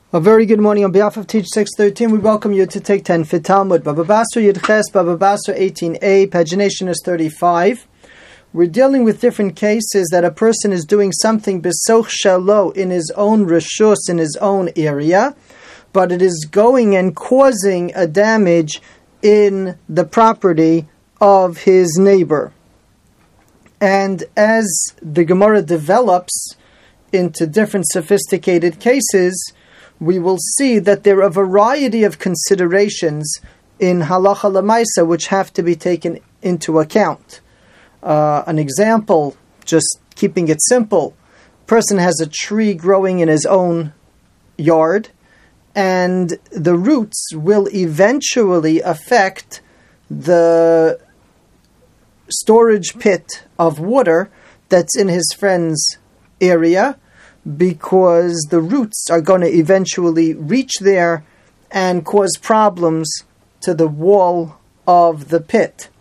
A very good morning on behalf of Teach 613. We welcome you to take 10 Fit Talmud. Baba Basra Yudches, Baba Basra 18a, pagination is 35. We're dealing with different cases that a person is doing something besoch shalo in his own reshus, in his own area, but it is going and causing a damage in the property of his neighbor. And as the Gemara develops into different sophisticated cases, we will see that there are a variety of considerations in halacha lemaisa which have to be taken into account. An example, just keeping it simple, person has a tree growing in his own yard, and the roots will eventually affect the storage pit of water that's in his friend's area, because the roots are going to eventually reach there and cause problems to the wall of the pit.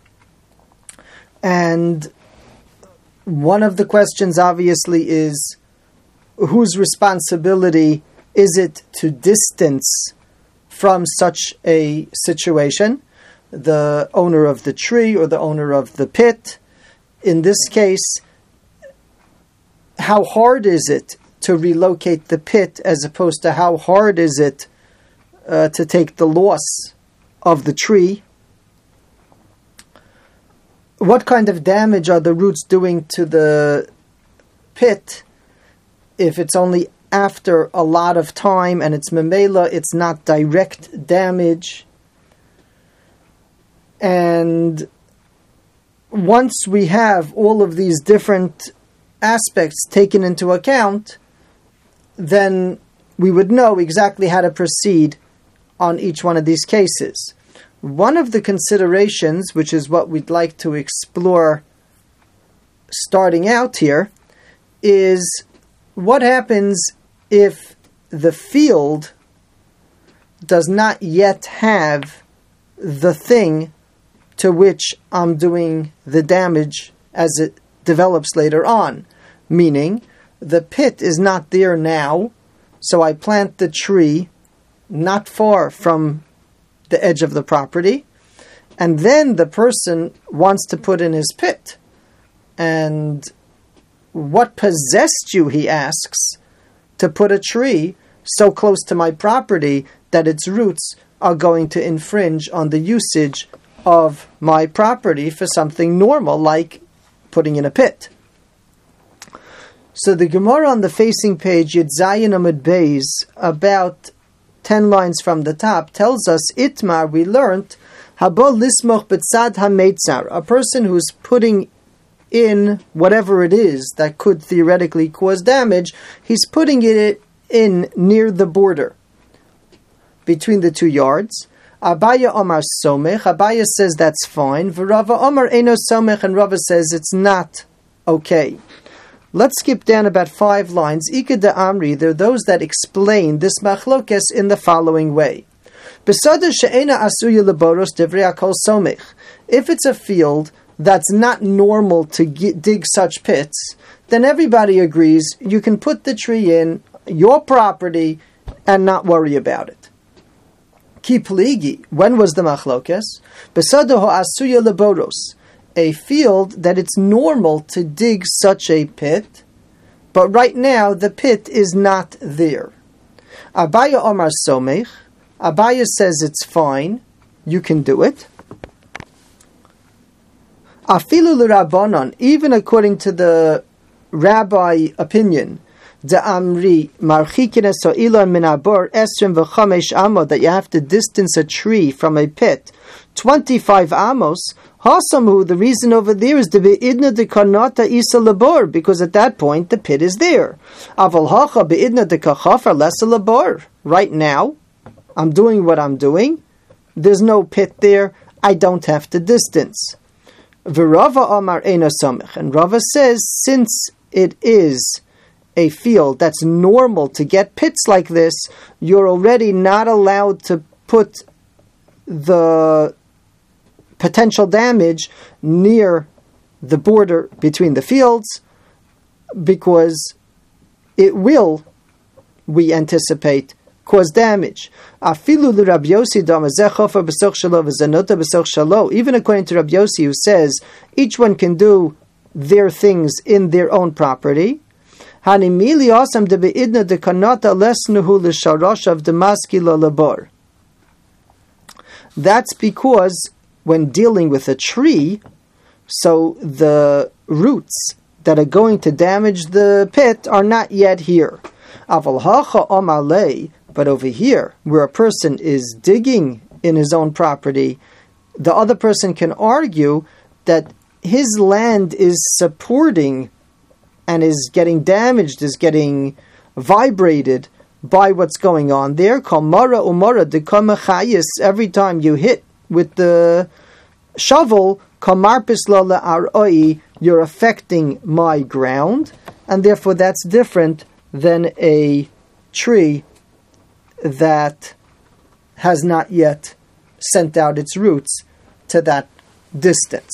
And one of the questions obviously is, whose responsibility is it to distance from such a situation? The owner of the tree or the owner of the pit? In this case, how hard is it to relocate the pit, as opposed to how hard is it to take the loss of the tree? What kind of damage are the roots doing to the pit if it's only after a lot of time and it's memela, it's not direct damage? And once we have all of these different aspects taken into account, then we would know exactly how to proceed on each one of these cases. One of the considerations, which is what we'd like to explore starting out here, is what happens if the field does not yet have the thing to which I'm doing the damage as it develops later on. Meaning, the pit is not there now, so I plant the tree not far from the edge of the property, and then the person wants to put in his pit. And what possessed you, he asks, to put a tree so close to my property that its roots are going to infringe on the usage of my property for something normal like putting in a pit? So the Gemara on the facing page, Yud Zayin Amud Beis, about 10 lines from the top, tells us, Itmar, we learnt, Habo lismoch betzad hametzar, a person who's putting in whatever it is that could theoretically cause damage, he's putting it in near the border between the two yards. Abaya Omar Somech, Abaya says that's fine. V'Rava Omar Eino Somech, and Rava says it's not okay. Let's skip down about 5 lines. Ika de Amri, there are those that explain this machlokes in the following way. Besada she'ena asuya leboros divrei akol somech. If it's a field that's not normal to dig such pits, then everybody agrees you can put the tree in your property and not worry about it. Ki pligi, when was the machlokes? Besada asuya leboros. A field that it's normal to dig such a pit, but right now the pit is not there. Abaya Omar Somech, Abaya says it's fine, you can do it. Afilu l'Rabbanon, even according to the rabbi opinion, de Amri marchikin so'ilon min abor esrim v'chamesh amo, that you have to distance a tree from a pit 25 amos. Hasamu, the reason over there is the beidna de kanata isa labor, because at that point the pit is there. Aval hacha beidna de kachafar lesa labor. Right now, I'm doing what I'm doing. There's no pit there. I don't have to distance. V'Rava Amar Eino Somech, and Rava says, since it is a field that's normal to get pits like this, you're already not allowed to put the potential damage near the border between the fields, because it will, we anticipate, cause damage. Even according to Rabbi Yossi, who says each one can do their things in their own property, that's because when dealing with a tree, so the roots that are going to damage the pit are not yet here. But over here, where a person is digging in his own property, the other person can argue that his land is supporting and is getting damaged, is getting vibrated by what's going on there. Every time you hit with the shovel, you're affecting my ground, and therefore that's different than a tree that has not yet sent out its roots to that distance.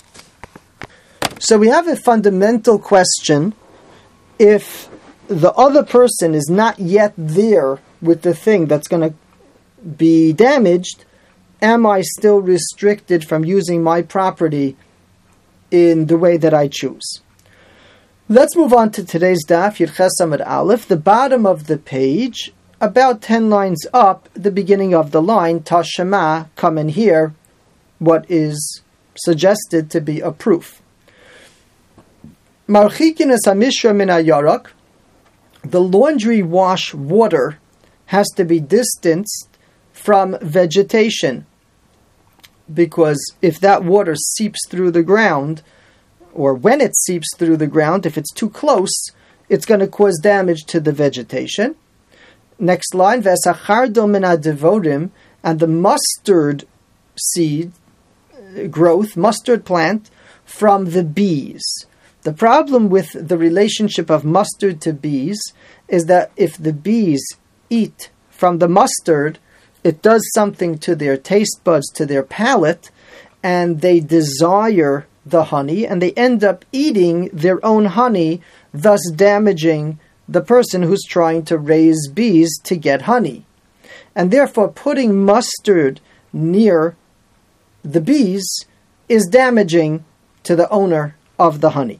So we have a fundamental question. If the other person is not yet there with the thing that's going to be damaged, am I still restricted from using my property in the way that I choose? Let's move on to today's daf, Yud Ches Amud Aleph, the bottom of the page, about 10 lines up, the beginning of the line, Tashema, come and hear what is suggested to be a proof. Marchikin es hamishra min hayarak, the laundry wash water has to be distanced from vegetation, because if that water seeps through the ground, or when it seeps through the ground, if it's too close, it's going to cause damage to the vegetation. Next line, V'esachardo min hadevorim, and the mustard seed growth, mustard plant, from the bees. The problem with the relationship of mustard to bees is that if the bees eat from the mustard, it does something to their taste buds, to their palate, and they desire the honey, and they end up eating their own honey, thus damaging the person who's trying to raise bees to get honey. And therefore, putting mustard near the bees is damaging to the owner of the honey.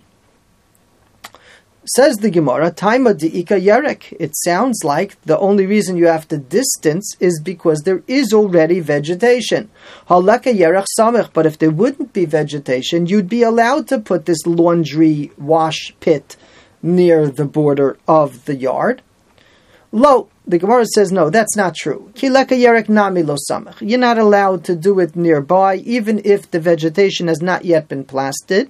Says the Gemara, Taima di'ika yarek. It sounds like the only reason you have to distance is because there is already vegetation. Halaka yarek samech. But if there wouldn't be vegetation, you'd be allowed to put this laundry wash pit near the border of the yard. Lo, the Gemara says, no, that's not true. Kileka yarek nami lo samech. You're not allowed to do it nearby, even if the vegetation has not yet been planted.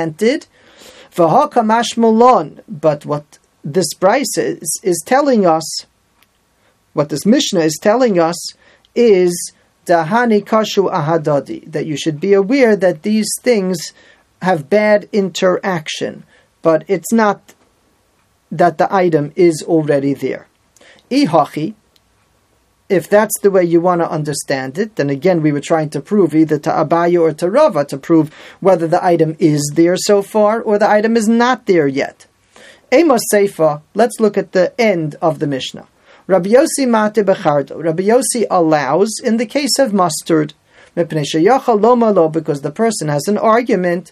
But what this Bryce is telling us, what this Mishnah is telling us, is dahani kashu ahadadi, that you should be aware that these things have bad interaction, but it's not that the item is already there. Ihachi, if that's the way you want to understand it, then again we were trying to prove either to Abaye or to Rava to prove whether the item is there so far or the item is not there yet. Amos Seifa, let's look at the end of the Mishnah. Rabbi Yossi mate bechardo. Rabbi Yossi allows in the case of mustard, because the person has an argument,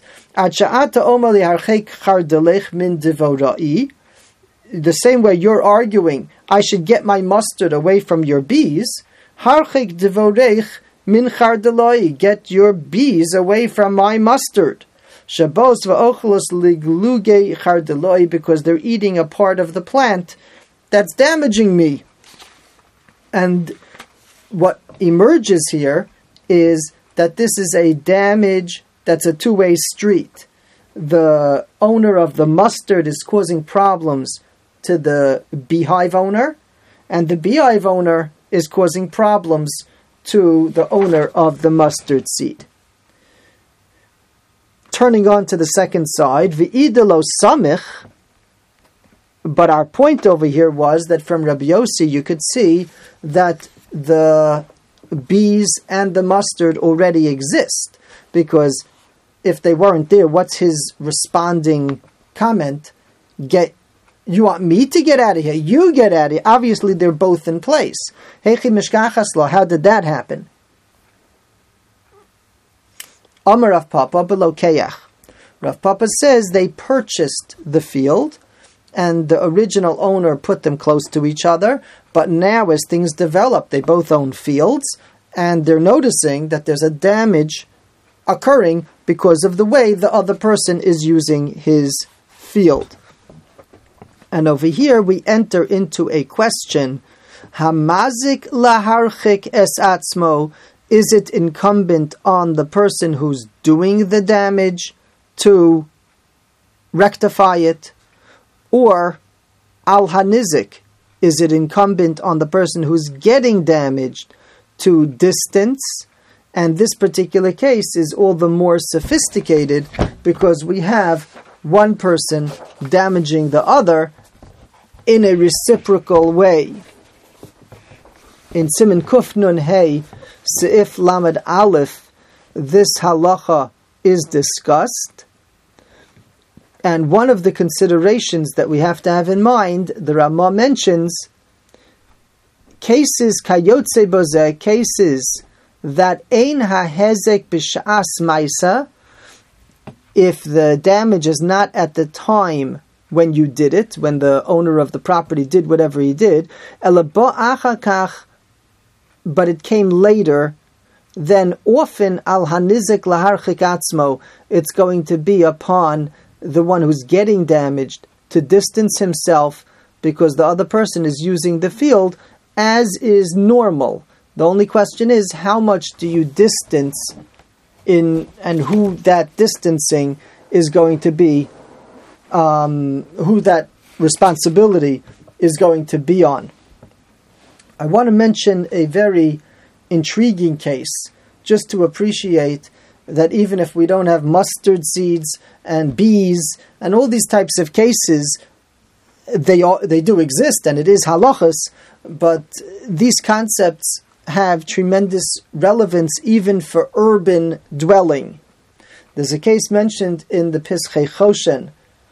the same way you're arguing, I should get my mustard away from your bees. Harchik devoreich min chardaloi, get your bees away from my mustard. Shabos va'ochlos ligluge chardaloi, because they're eating a part of the plant that's damaging me. And what emerges here is that this is a damage that's a two-way street. The owner of the mustard is causing problems to the beehive owner, and the beehive owner is causing problems to the owner of the mustard seed. Turning on to the second side, v'idelo samich, but our point over here was that from Rabbi Yossi you could see that the bees and the mustard already exist, because if they weren't there, what's his responding comment? Get You want me to get out of here? You get out of here. Obviously, they're both in place. Heichi mishkachas lo. How did that happen? Amar Rav Papa below Keach. Rav Papa says they purchased the field, and the original owner put them close to each other. But now, as things develop, they both own fields, and they're noticing that there's a damage occurring because of the way the other person is using his field. And over here we enter into a question: Hamazik laharchik es atzmo. Is it incumbent on the person who's doing the damage to rectify it? Or al hanizik, is it incumbent on the person who's getting damaged to distance? And this particular case is all the more sophisticated because we have one person damaging the other in a reciprocal way. In Siman Kuf Nun Hey, Seif Lamed Aleph, this halacha is discussed. And one of the considerations that we have to have in mind, the Ramah mentions, cases kayotze boze, cases that ein hahezek b'sha'as maisa, if the damage is not at the time when you did it, when the owner of the property did whatever he did, ela bo achakach, but it came later, then often al hanizik laharchik atzmo, it's going to be upon the one who's getting damaged to distance himself because the other person is using the field as is normal. The only question is, how much do you distance in, and who that distancing is going to be, who that responsibility is going to be on. I want to mention a very intriguing case, just to appreciate that even if we don't have mustard seeds and bees and all these types of cases, they do exist, and it is halachas, but these concepts have tremendous relevance even for urban dwelling. There's a case mentioned in the Pischei Choshen,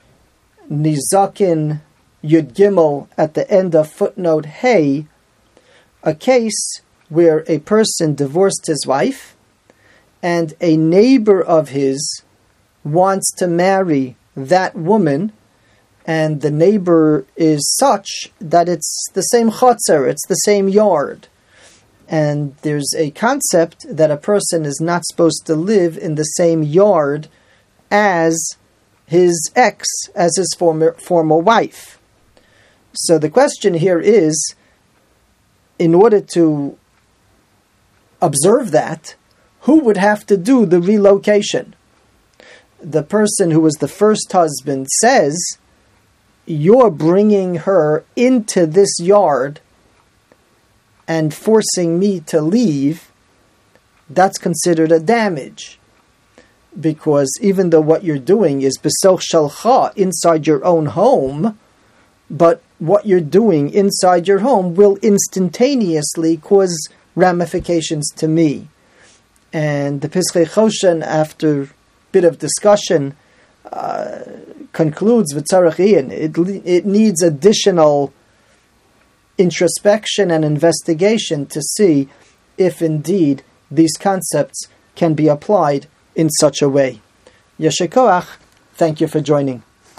Nizakin Yud Gimel, at the end of footnote Hey, a case where a person divorced his wife and a neighbor of his wants to marry that woman, and the neighbor is such that it's the same chotzer, it's the same yard. And there's a concept that a person is not supposed to live in the same yard as his ex, as his former wife. So the question here is, in order to observe that, who would have to do the relocation? The person who was the first husband says, you're bringing her into this yard and forcing me to leave. That's considered a damage. Because even though what you're doing is besoch shalcha, inside your own home, but what you're doing inside your home will instantaneously cause ramifications to me. And the Pischei Choshen, after a bit of discussion, concludes with Tzarech, it needs additional introspection and investigation to see if indeed these concepts can be applied in such a way. Yeshe koach, thank you for joining.